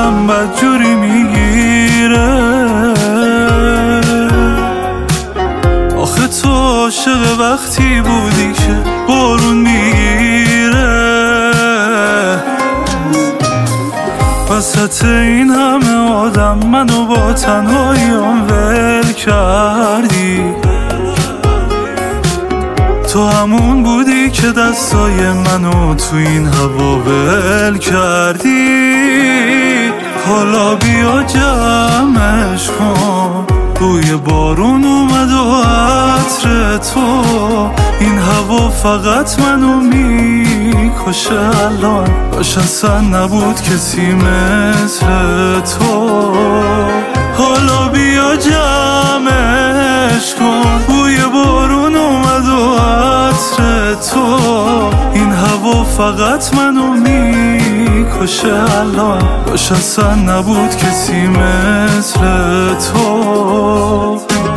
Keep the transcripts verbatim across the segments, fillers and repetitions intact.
حالم بدجوری میگیره. آخه تو عاشق وقتی بودی که بارون میگیره. وسط این همه آدم منو با تنهاییام ول کردی. تو همون بودی که دستای منو تو این هوا ول کردی. حالا بیا جمعش کن، بوی بارون اومد و عطر تو. این هوا فقط منو میکشه الان، باش اصلا نبود کسی مثل تو. حالا بیا جمعش کن، بوی بارون اومد و عطر تو. این هوا فقط منو میکشه الان، باش اصلا نبود کسی مثل تو.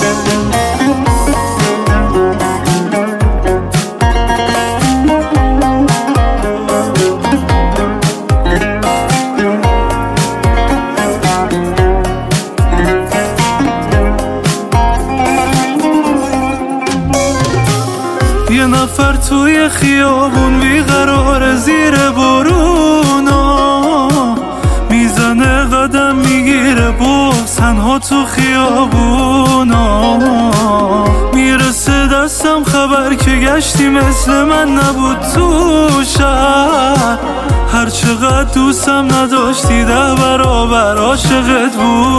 یه نفر توی خیابون بیقرار زیر بارونا، میزنه قدم میگیره باز تنها تو خیابونا. میرسه دستم خبر که گشتی مثل من نبود تو شهر. هر چقدر دوستم نداشتی ده برابر عاشقت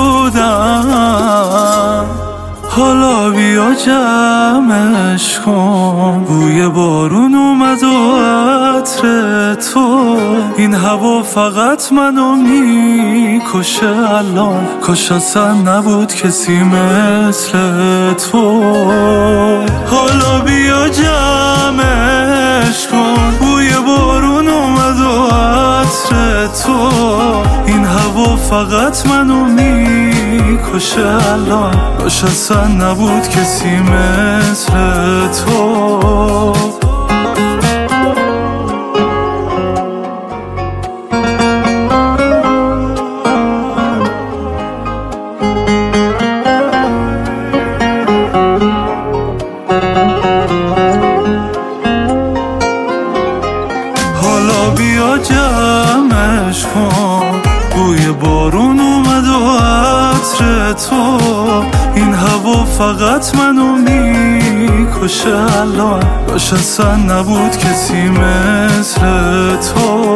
بودم. حالا بیا جمعش کن، بوی بارون اومد و عطر تو. این هوا فقط منو میکشه الان، کاش اصلا نبود کسی مثل تو. حالا بیا جمعش کن، بوی بارون اومد و عطر تو. این هوا فقط منو میکشه الان، باش اصلا نبود کسی مثل تو. حالا بیا جمعش کن، بوی بارون اومد و عطر تو. این هوا فقط منو میکشه الان، باش اصلا نبود کسی مثل تو.